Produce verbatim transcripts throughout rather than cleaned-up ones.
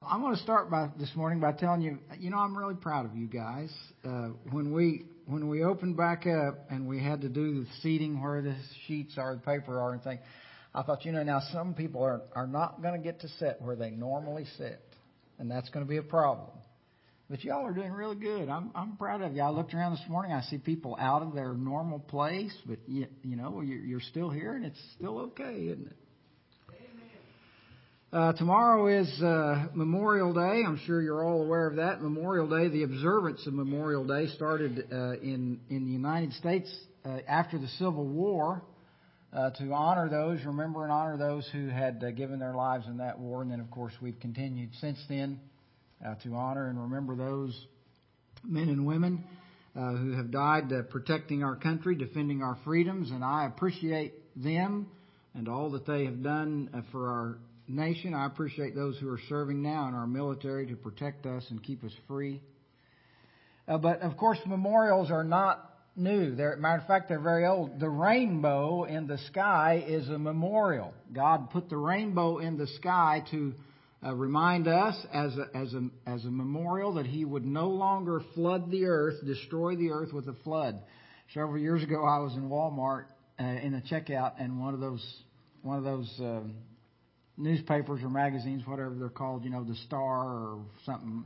I'm going to start by this morning by telling you, you know, I'm really proud of you guys. Uh, when we when we opened back up and we had to do the seating where the sheets are, the paper are, and things, I thought, you know, now some people are are not going to get to sit where they normally sit, and that's going to be a problem. But y'all are doing really good. I'm I'm proud of you. I looked around this morning. I see people out of their normal place, but you, you know, you're, you're still here, and it's still okay, isn't it? Uh, tomorrow is uh, Memorial Day. I'm sure you're all aware of that. Memorial Day, the observance of Memorial Day started uh, in, in the United States uh, after the Civil War uh, to honor those, remember and honor those who had uh, given their lives in that war. And then, of course, we've continued since then uh, to honor and remember those men and women uh, who have died uh, protecting our country, defending our freedoms. And I appreciate them and all that they have done uh, for our nation. I appreciate those who are serving now in our military to protect us and keep us free. Uh, but, of course, memorials are not new. They're, matter of fact, they're very old. The rainbow in the sky is a memorial. God put the rainbow in the sky to uh, remind us as a, as, a, as a memorial that He would no longer flood the earth, destroy the earth with a flood. Several years ago, I was in Walmart uh, in a checkout, and one of those one of those uh, newspapers or magazines, whatever they're called, you know, the Star or something.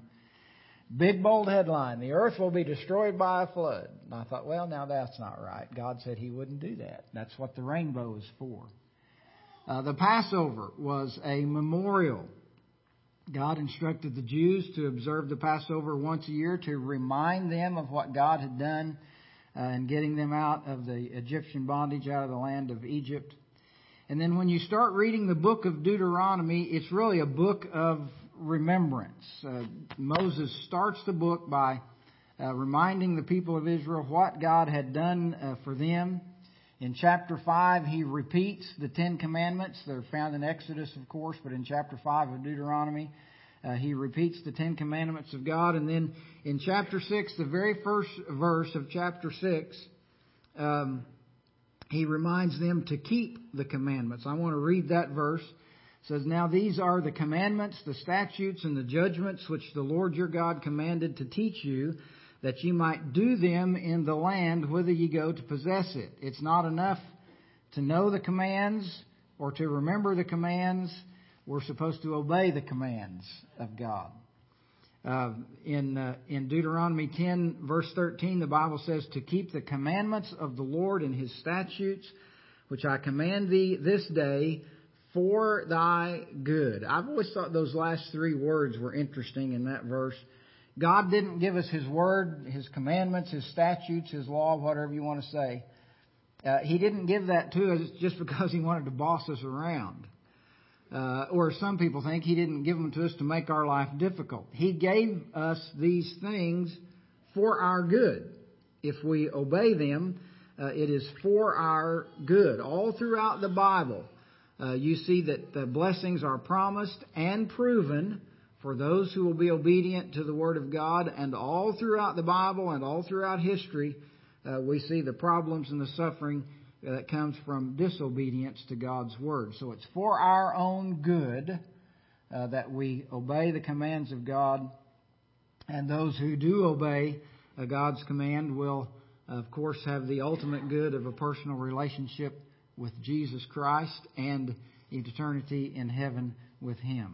Big bold headline, the earth will be destroyed by a flood. And I thought, well, now that's not right. God said He wouldn't do that. That's what the rainbow is for. Uh, the Passover was a memorial. God instructed the Jews to observe the Passover once a year to remind them of what God had done uh, in getting them out of the Egyptian bondage, out of the land of Egypt. And then when you start reading the book of Deuteronomy, it's really a book of remembrance. Uh, Moses starts the book by uh, reminding the people of Israel what God had done uh, for them. In chapter five, he repeats the Ten Commandments. They're found in Exodus, of course, but in chapter five of Deuteronomy, uh, he repeats the Ten Commandments of God. And then in chapter six, the very first verse of chapter six, um, he reminds them to keep the commandments. I want to read that verse. It says, "Now these are the commandments, the statutes, and the judgments which the Lord your God commanded to teach you, that ye might do them in the land whither ye go to possess it." It's not enough to know the commands or to remember the commands. We're supposed to obey the commands of God. Uh, in uh, in Deuteronomy ten, verse thirteen, the Bible says, "To keep the commandments of the Lord and His statutes, which I command thee this day, for thy good." I've always thought those last three words were interesting in that verse. God didn't give us His word, His commandments, His statutes, His law, whatever you want to say. Uh, he didn't give that to us just because He wanted to boss us around. Uh, or some people think He didn't give them to us to make our life difficult. He gave us these things for our good. If we obey them, uh, it is for our good. All throughout the Bible, uh, you see that the blessings are promised and proven for those who will be obedient to the Word of God. And all throughout the Bible and all throughout history, uh, we see the problems and the suffering that comes from disobedience to God's Word. So it's for our own good uh, that we obey the commands of God. And those who do obey uh, God's command will, of course, have the ultimate good of a personal relationship with Jesus Christ and eternity in heaven with Him.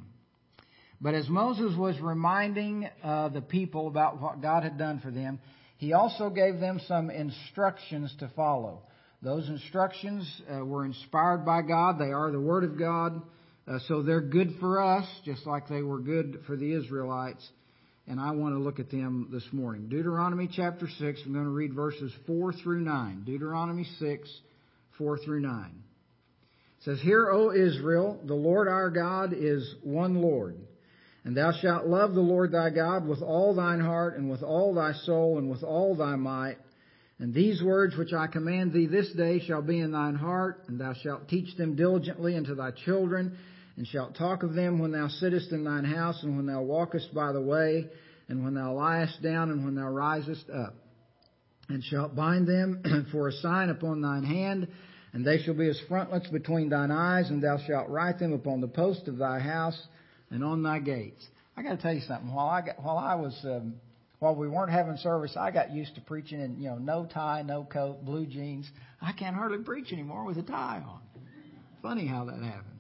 But as Moses was reminding uh, the people about what God had done for them, he also gave them some instructions to follow. Those instructions uh, were inspired by God. They are the Word of God. Uh, so they're good for us, just like they were good for the Israelites. And I want to look at them this morning. Deuteronomy chapter six, I'm going to read verses four through nine. Deuteronomy six, four through nine. It says, "Hear, O Israel, the Lord our God is one Lord. And thou shalt love the Lord thy God with all thine heart and with all thy soul and with all thy might. And these words which I command thee this day shall be in thine heart, and thou shalt teach them diligently unto thy children, and shalt talk of them when thou sittest in thine house, and when thou walkest by the way, and when thou liest down, and when thou risest up. And shalt bind them for a sign upon thine hand, and they shall be as frontlets between thine eyes, and thou shalt write them upon the post of thy house and on thy gates." I got to tell you something. While I got, while I was, um, while we weren't having service, I got used to preaching in, you know, no tie, no coat, blue jeans. I can't hardly preach anymore with a tie on. Funny how that happened.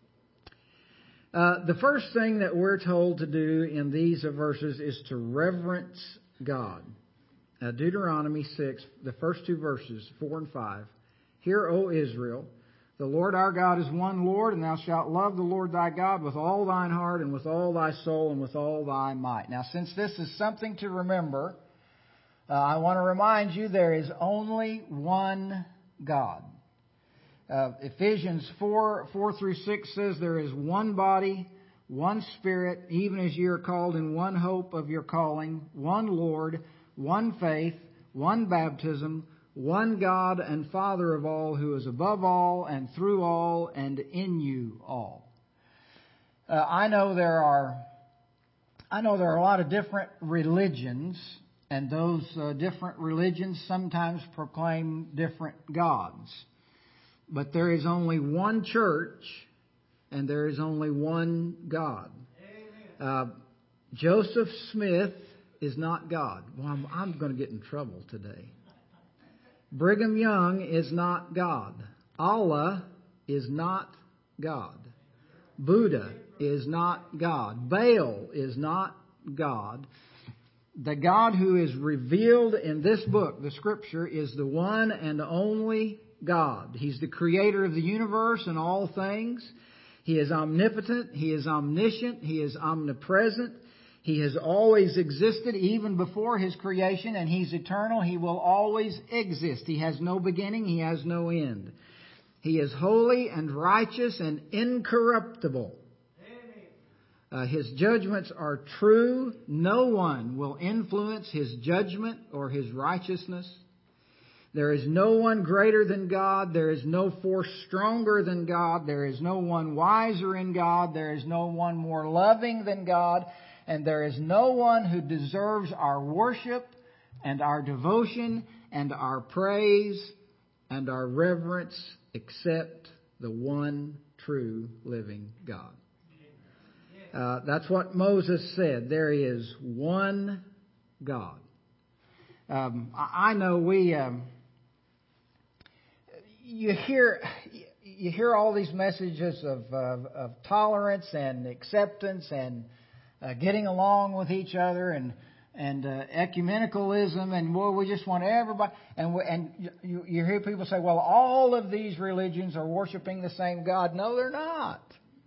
Uh, the first thing that we're told to do in these verses is to reverence God. Uh, Deuteronomy six, the first two verses, four and five. Hear, O Israel, the Lord our God is one Lord, and thou shalt love the Lord thy God with all thine heart and with all thy soul and with all thy might. Now, since this is something to remember, uh, I want to remind you there is only one God. Uh, Ephesians four, four through six says there is one body, one Spirit, even as ye are called in one hope of your calling, one Lord, one faith, one baptism, one God and Father of all, who is above all and through all and in you all. Uh, I know there are, I know there are a lot of different religions, and those uh, different religions sometimes proclaim different gods. But there is only one church, and there is only one God. Uh, Joseph Smith is not God. Well, I'm, I'm going to get in trouble today. Brigham Young is not God. Allah is not God. Buddha is not God. Baal is not God. The God who is revealed in this book, the Scripture, is the one and only God. He's the creator of the universe and all things. He is omnipotent. He is omniscient. He is omnipresent. He has always existed even before His creation, and He's eternal. He will always exist. He has no beginning. He has no end. He is holy and righteous and incorruptible. Uh, his judgments are true. No one will influence His judgment or His righteousness. There is no one greater than God. There is no force stronger than God. There is no one wiser in God. There is no one more loving than God. And there is no one who deserves our worship and our devotion and our praise and our reverence except the one true living God. Uh, that's what Moses said. There is one God. Um, I, I know we... Um, You hear, you hear all these messages of, of, of tolerance and acceptance and uh, getting along with each other and and uh, ecumenicalism, and well, we just want everybody. And we, and you, you hear people say, well, all of these religions are worshiping the same God. No, they're not.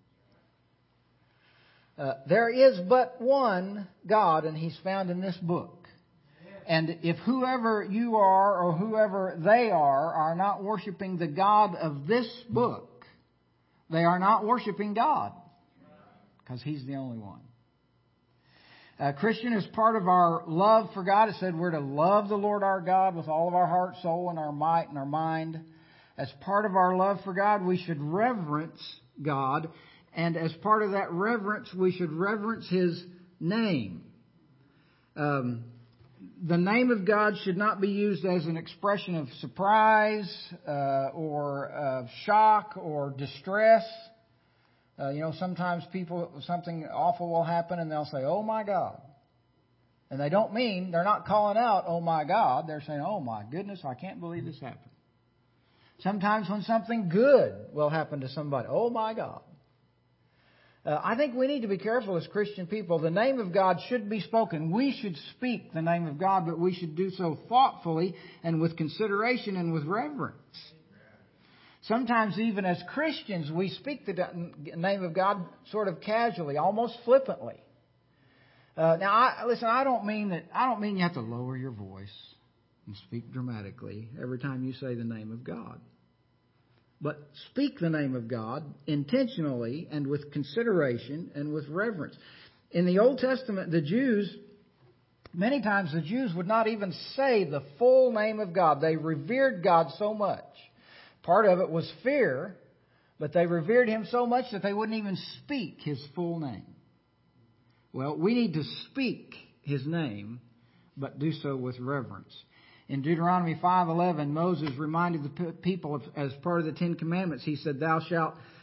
Uh, there is but one God, and He's found in this book. And if whoever you are or whoever they are are not worshiping the God of this book, they are not worshiping God, because He's the only one. Uh, Christian, is part of our love for God. It said we're to love the Lord our God with all of our heart, soul, and our might and our mind. As part of our love for God, we should reverence God. And as part of that reverence, we should reverence His name. Um... The name of God should not be used as an expression of surprise uh, or of shock or distress. Uh, you know, sometimes people, something awful will happen and they'll say, "Oh my God." And they don't mean, they're not calling out, "Oh my God." They're saying, "Oh my goodness, I can't believe this happened." Sometimes when something good will happen to somebody, "Oh my God." Uh, I think we need to be careful as Christian people. The name of God should be spoken. We should speak the name of God, but we should do so thoughtfully and with consideration and with reverence. Sometimes even as Christians, we speak the name of God sort of casually, almost flippantly. Uh, now, I, listen, I don't mean that. I don't mean you have to lower your voice and speak dramatically every time you say the name of God. But speak the name of God intentionally and with consideration and with reverence. In the Old Testament, the Jews, many times the Jews would not even say the full name of God. They revered God so much. Part of it was fear, but they revered Him so much that they wouldn't even speak His full name. Well, we need to speak His name, but do so with reverence. In Deuteronomy five eleven, Moses reminded the people of, as part of the Ten Commandments, he said, "Thou shalt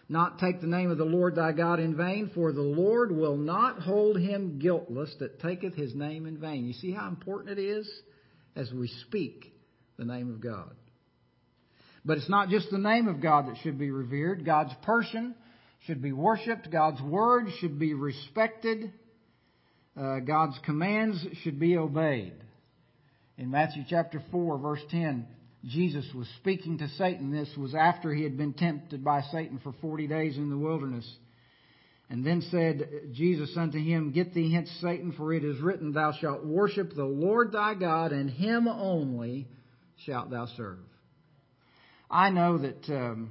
not take the name of the Lord thy God in vain, for the Lord will not hold him guiltless that taketh his name in vain. You see how important it is as we speak the name of God. But it's not just the name of God that should be revered. God's person should be worshipped. God's word should be respected. Uh, God's commands should be obeyed. In Matthew chapter four, verse ten, Jesus was speaking to Satan. This was after he had been tempted by Satan for forty days in the wilderness. And then said Jesus unto him, Get thee hence, Satan, for it is written, Thou shalt worship the Lord thy God, and him only shalt thou serve. I know that um,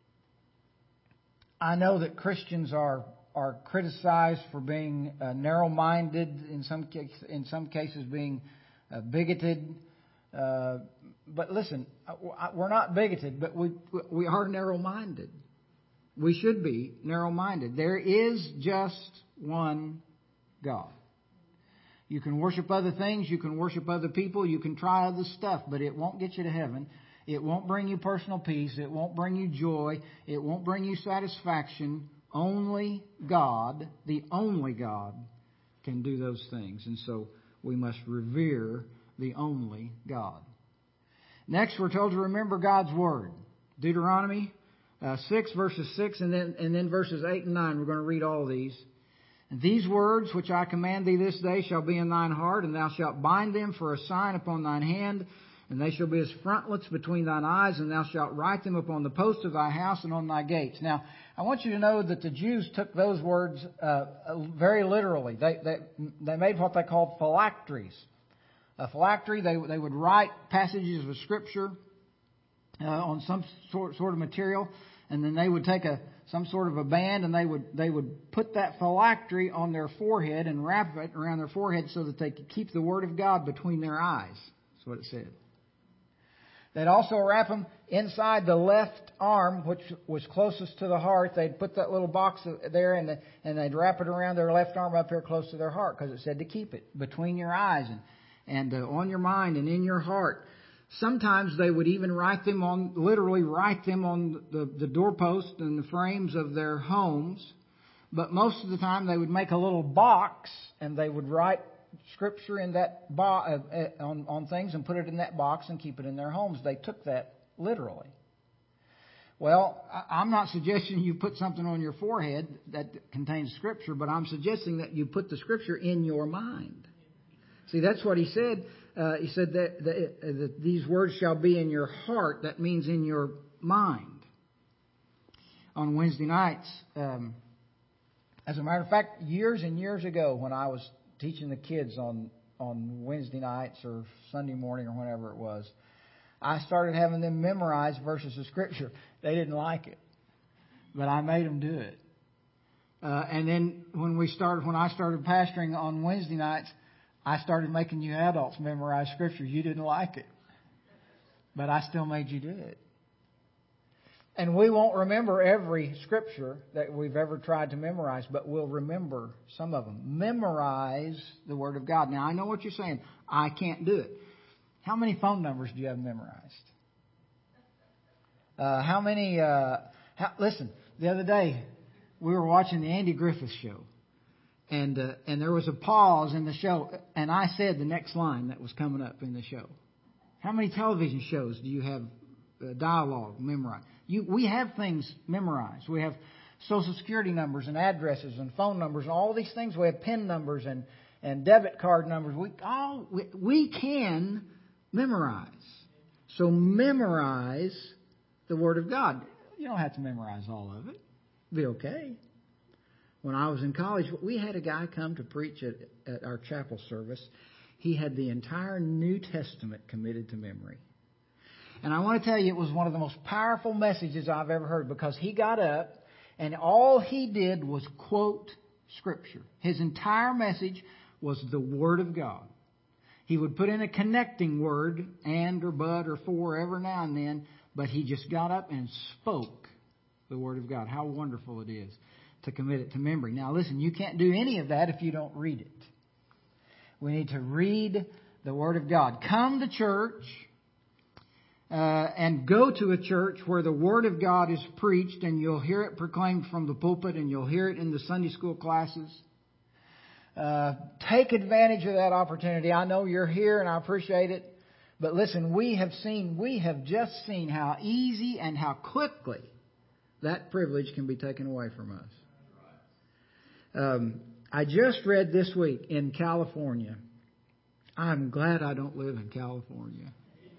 I know that Christians are are criticized for being uh, narrow-minded, in some case, in some cases being uh, bigoted. Uh, but listen, we're not bigoted, but we we are narrow-minded. We should be narrow-minded. There is just one God. You can worship other things, you can worship other people, you can try other stuff, but it won't get you to heaven. It won't bring you personal peace. It won't bring you joy. It won't bring you satisfaction. Only God, the only God, can do those things. And so we must revere the only God. Next, we're told to remember God's Word. Deuteronomy uh, six, verses six, and then, and then verses eight and nine. We're going to read all these. And these words which I command thee this day shall be in thine heart, and thou shalt bind them for a sign upon thine hand, and they shall be as frontlets between thine eyes, and thou shalt write them upon the posts of thy house and on thy gates. Now, I want you to know that the Jews took those words uh, very literally. They, they they made what they called phylacteries. A phylactery, they they would write passages of Scripture uh, on some sort sort of material, and then they would take a some sort of a band, and they would they would put that phylactery on their forehead and wrap it around their forehead so that they could keep the Word of God between their eyes. That's what it said. They'd also wrap them inside the left arm, which was closest to the heart. They'd put that little box there, and the, and they'd wrap it around their left arm up here close to their heart, because it said to keep it between your eyes and and uh, on your mind and in your heart. Sometimes they would even write them on, literally write them on the, the doorpost and the frames of their homes. But most of the time they would make a little box, and they would write Scripture in that bo- uh, uh, on, on things and put it in that box and keep it in their homes. They took that literally. Well, I, I'm not suggesting you put something on your forehead that contains Scripture, but I'm suggesting that you put the Scripture in your mind. See, that's what he said. Uh, he said that, that, uh, that these words shall be in your heart. That means in your mind. On Wednesday nights, um, as a matter of fact, years and years ago when I was teaching the kids on, on Wednesday nights or Sunday morning or whenever it was, I started having them memorize verses of Scripture. They didn't like it, but I made them do it. Uh, and then when we started, when I started pastoring on Wednesday nights, I started making you adults memorize Scripture. You didn't like it, but I still made you do it. And we won't remember every Scripture that we've ever tried to memorize, but we'll remember some of them. Memorize the Word of God. Now, I know what you're saying. I can't do it. How many phone numbers do you have memorized? Uh, how many... Uh, how, listen, the other day, we were watching the Andy Griffith Show. And uh, and there was a pause in the show, and I said the next line that was coming up in the show. How many television shows do you have uh, dialogue memorized? You, we have things memorized. We have Social Security numbers and addresses and phone numbers and all these things. We have PIN numbers and, and debit card numbers. We all we, we can memorize. So memorize the Word of God. You don't have to memorize all of it. It'll be okay. When I was in college, we had a guy come to preach at, at our chapel service. He had the entire New Testament committed to memory. And I want to tell you, it was one of the most powerful messages I've ever heard, because he got up and all he did was quote Scripture. His entire message was the Word of God. He would put in a connecting word, and or but or for every now and then, but he just got up and spoke the Word of God. How wonderful it is to commit it to memory. Now listen, you can't do any of that if you don't read it. We need to read the Word of God. Come to church. uh, and go to a church where the Word of God is preached, and you'll hear it proclaimed from the pulpit, and you'll hear it in the Sunday school classes. Uh, take advantage of that opportunity. I know you're here, and I appreciate it. But listen, we have seen, we have just seen how easy and how quickly that privilege can be taken away from us. Um, I just read this week in California. I'm glad I don't live in California.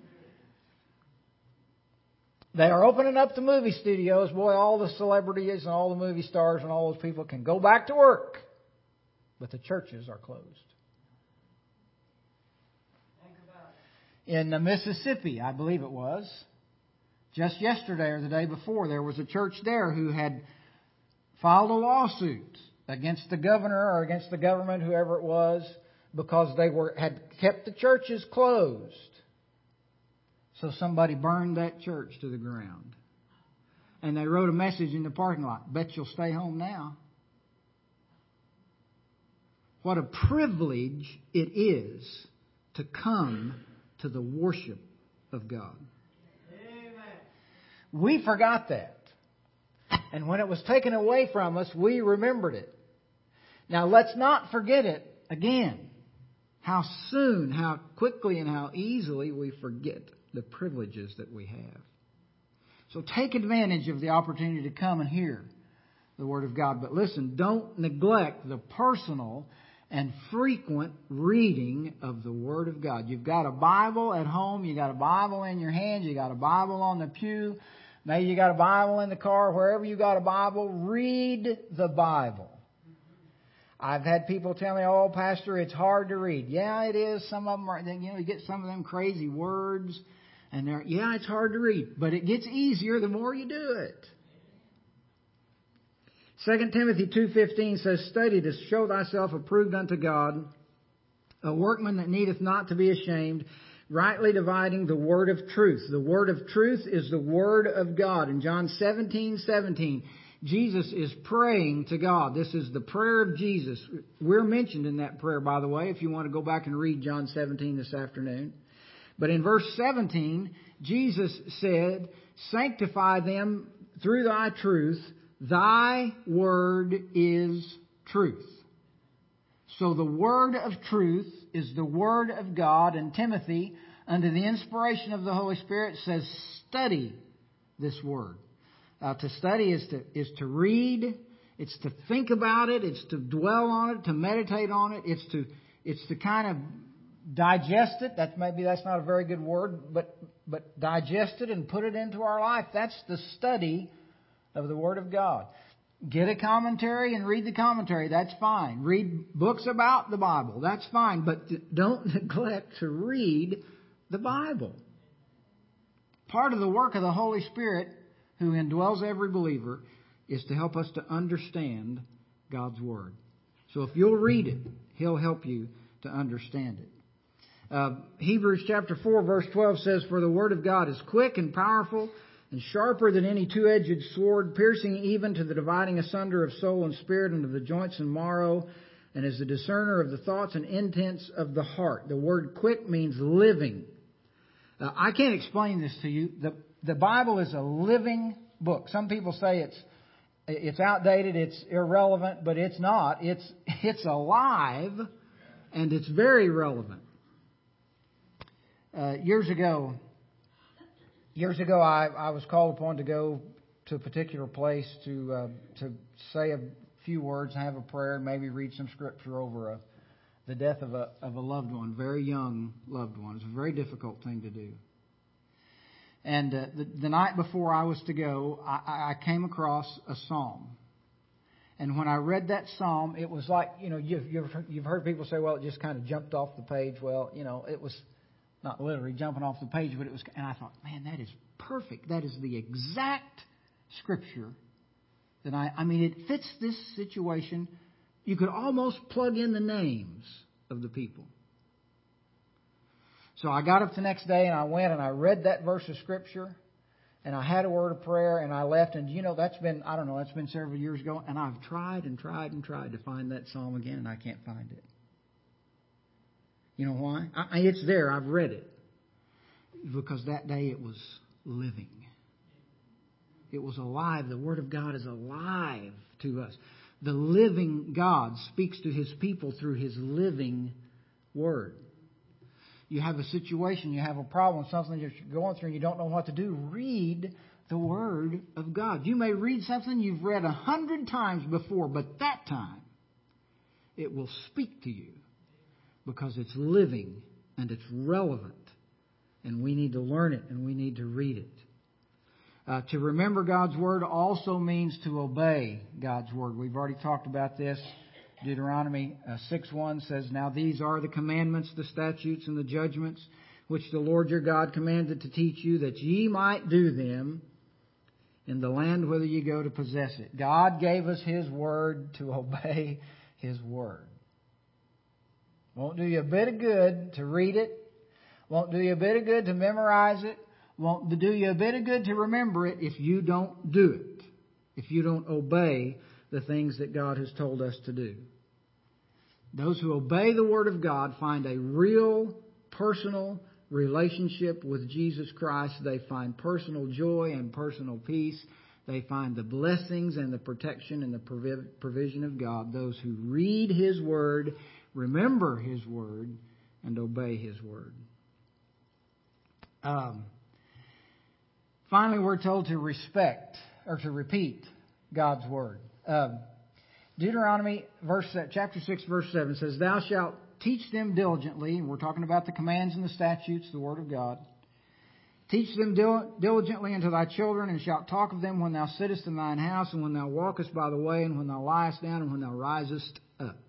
They are opening up the movie studios. Boy, all the celebrities and all the movie stars and all those people can go back to work. But the churches are closed. In Mississippi, I believe it was, just yesterday or the day before, there was a church there who had filed a lawsuit against the governor or against the government, whoever it was, because they were had kept the churches closed. So somebody burned that church to the ground. And they wrote a message in the parking lot, bet you'll stay home now. What a privilege it is to come to the worship of God. Amen. We forgot that. And when it was taken away from us, we remembered it. Now let's not forget it again. How soon, how quickly, and how easily we forget the privileges that we have. So take advantage of the opportunity to come and hear the Word of God. But listen, don't neglect the personal and frequent reading of the Word of God. You've got a Bible at home. You got a Bible in your hand. You got a Bible on the pew. Maybe you got a Bible in the car. Wherever you got a Bible, read the Bible. I've had people tell me, "Oh, Pastor, it's hard to read." Yeah, it is. Some of them are. You know, you get some of them crazy words, and they're yeah, it's hard to read, but it gets easier the more you do it. Second Timothy two fifteen says, "Study to show thyself approved unto God, a workman that needeth not to be ashamed, rightly dividing the word of truth." The word of truth is the Word of God. In John seventeen seventeen, Jesus is praying to God. This is the prayer of Jesus. We're mentioned in that prayer, by the way, if you want to go back and read John seventeen this afternoon. But in verse seventeen, Jesus said, "Sanctify them through thy truth. Thy word is truth." So the word of truth is the Word of God. And Timothy, under the inspiration of the Holy Spirit, says, study this word. Uh, to study is to is to read. It's to think about it. It's to dwell on it. To meditate on it. It's to it's to kind of digest it. That maybe that's not a very good word, but but digest it and put it into our life. That's the study of the Word of God. Get a commentary and read the commentary. That's fine. Read books about the Bible. That's fine. But don't neglect to read the Bible. Part of the work of the Holy Spirit, who indwells every believer, is to help us to understand God's Word. So if you'll read it, He'll help you to understand it. Uh, Hebrews chapter four verse twelve says, "For the Word of God is quick and powerful, and sharper than any two-edged sword, piercing even to the dividing asunder of soul and spirit, and of the joints and marrow, and is the discerner of the thoughts and intents of the heart." The word quick means living. Uh, I can't explain this to you. The, the Bible is a living book. Some people say it's it's outdated, it's irrelevant, but it's not. It's it's alive, and it's very relevant. Uh, years ago, Years ago, I, I was called upon to go to a particular place to uh, to say a few words and have a prayer and maybe read some scripture over a, the death of a of a loved one, very young loved one. It's a very difficult thing to do. And uh, the, the night before I was to go, I, I came across a psalm. And when I read that psalm, it was like, you know, you've, you've you've heard people say, well, it just kind of jumped off the page. Well, you know, it was not literally jumping off the page, but it was, and I thought, man, that is perfect. That is the exact scripture that I, I mean, it fits this situation. You could almost plug in the names of the people. So I got up the next day and I went and I read that verse of scripture and I had a word of prayer and I left. And you know, that's been, I don't know, that's been several years ago. And I've tried and tried and tried to find that psalm again and I can't find it. You know why? I, it's there. I've read it. because that day it was living. It was alive. The Word of God is alive to us. The living God speaks to His people through His living Word. You have a situation, you have a problem, something you're going through and you don't know what to do. Read the Word of God. You may read something you've read a hundred times before, but that time it will speak to you because it's living and it's relevant. And we need to learn it and we need to read it. Uh, to remember God's Word also means to obey God's Word. We've already talked about this. Deuteronomy uh, six one says, "Now these are the commandments, the statutes, and the judgments, which the Lord your God commanded to teach you, that ye might do them in the land whither ye go to possess it." God gave us His Word to obey His Word. Won't do you a bit of good to read it. Won't do you a bit of good to memorize it. Won't do you a bit of good to remember it if you don't do it. If you don't obey the things that God has told us to do. Those who obey the Word of God find a real, personal relationship with Jesus Christ. They find personal joy and personal peace. They find the blessings and the protection and the provision of God. Those who read His Word, remember His Word, and obey His Word. Um, finally, we're told to respect or to repeat God's Word. Um, Deuteronomy verse chapter six verse seven says, "Thou shalt teach them diligently," and we're talking about the commands and the statutes, the Word of God. "Teach them dil- diligently unto thy children, and shalt talk of them when thou sittest in thine house, and when thou walkest by the way, and when thou liest down, and when thou risest up."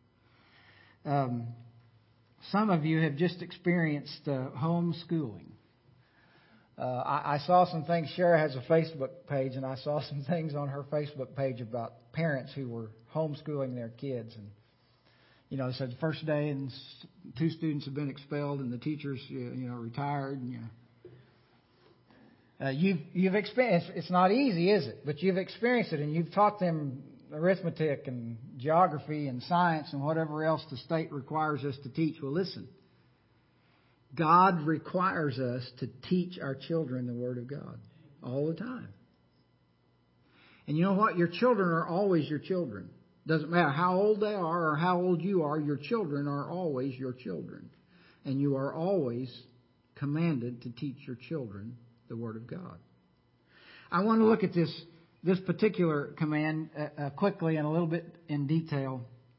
Um, some of you have just experienced uh, homeschooling. Uh, I, I saw some things. Shara has a Facebook page, and I saw some things on her Facebook page about parents who were homeschooling their kids. And, you know, they said the first day and two students have been expelled and the teachers, you know, retired. And, you know. Uh, you've, you've experienced, it's not easy, is it? But you've experienced it, and you've taught them arithmetic and geography and science and whatever else the state requires us to teach. Well, listen. God requires us to teach our children the Word of God all the time. And you know what? Your children are always your children. Doesn't matter how old they are or how old you are, your children are always your children. And you are always commanded to teach your children the Word of God. I want to look at this, this particular command uh, uh, quickly and a little bit in detail.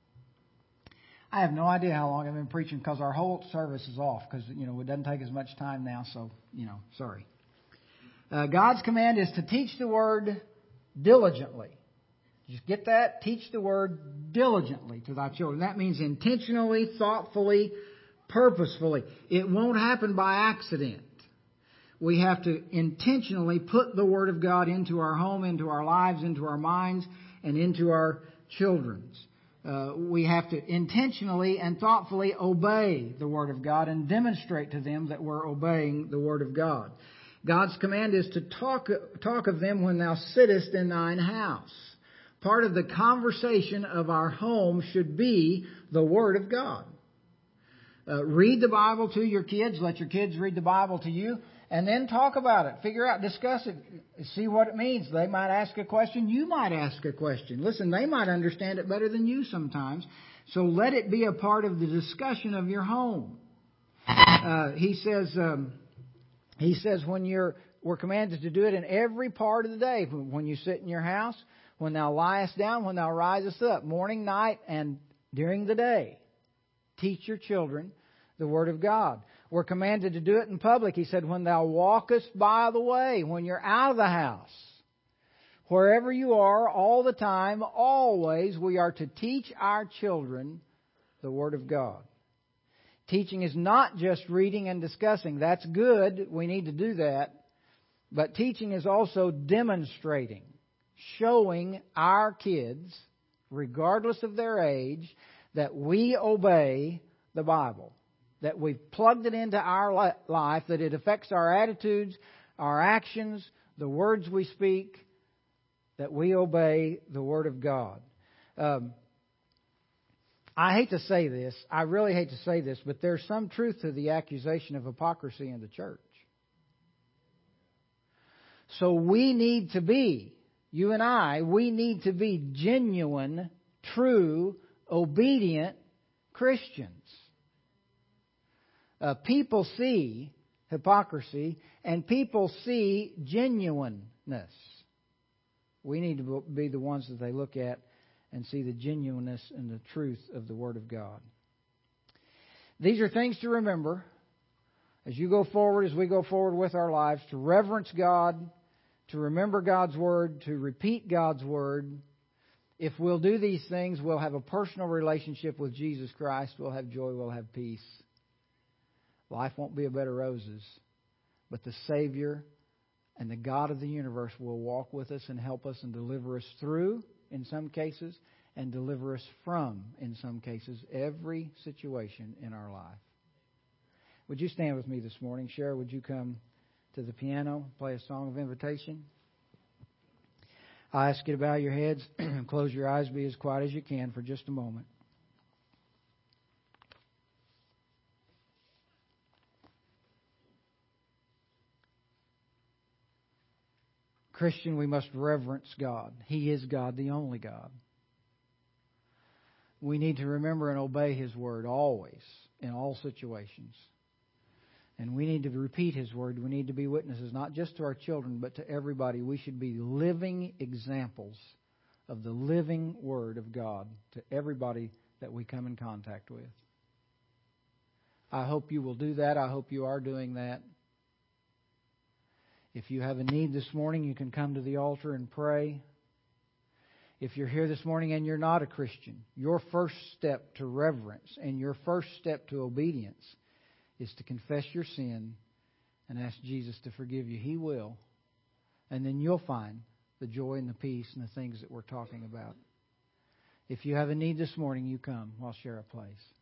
I have no idea how long I've been preaching because our whole service is off because, you know, it doesn't take as much time now. So, you know, sorry. Uh, God's command is to teach the Word diligently. Just get that? Teach the Word diligently to thy children. That means intentionally, thoughtfully, purposefully. It won't happen by accident. We have to intentionally put the Word of God into our home, into our lives, into our minds, and into our children's. Uh, we have to intentionally and thoughtfully obey the Word of God and demonstrate to them that we're obeying the Word of God. God's command is to talk, talk of them when thou sittest in thine house. Part of the conversation of our home should be the Word of God. Uh, read the Bible to your kids. Let your kids read the Bible to you. And then talk about it. Figure out, discuss it. See what it means. They might ask a question. You might ask a question. Listen, they might understand it better than you sometimes. So let it be a part of the discussion of your home. Uh, he says, um, he says when you're, we're commanded to do it in every part of the day. When you sit in your house, when thou liest down, when thou risest up, morning, night, and during the day. Teach your children the Word of God. We're commanded to do it in public. He said, when thou walkest by the way, when you're out of the house, wherever you are, all the time, always, we are to teach our children the Word of God. Teaching is not just reading and discussing. That's good. We need to do that. But teaching is also demonstrating, showing our kids, regardless of their age, that we obey the Bible. That we've plugged it into our life, that it affects our attitudes, our actions, the words we speak, that we obey the Word of God. Um, I hate to say this, I really hate to say this, but there's some truth to the accusation of hypocrisy in the church. So we need to be, you and I, we need to be genuine, true, obedient Christians. Uh, people see hypocrisy and people see genuineness. We need to be the ones that they look at and see the genuineness and the truth of the Word of God. These are things to remember as you go forward, as we go forward with our lives, to reverence God, to remember God's Word, to repeat God's Word. If we'll do these things, we'll have a personal relationship with Jesus Christ. We'll have joy, we'll have peace. Life won't be a bed of roses, but the Savior and the God of the universe will walk with us and help us and deliver us through, in some cases, and deliver us from, in some cases, every situation in our life. Would you stand with me this morning? Cheryl, would you come to the piano, play a song of invitation? I ask you to bow your heads and close your eyes, be as quiet as you can for just a moment. Christian, we must reverence God. He is God, the only God. We need to remember and obey His Word always, in all situations. And we need to repeat His Word. We need to be witnesses, not just to our children, but to everybody. We should be living examples of the living Word of God to everybody that we come in contact with. I hope you will do that. I hope you are doing that. If you have a need this morning, you can come to the altar and pray. If you're here this morning and you're not a Christian, your first step to reverence and your first step to obedience is to confess your sin and ask Jesus to forgive you. He will. And then you'll find the joy and the peace and the things that we're talking about. If you have a need this morning, you come while Shara plays.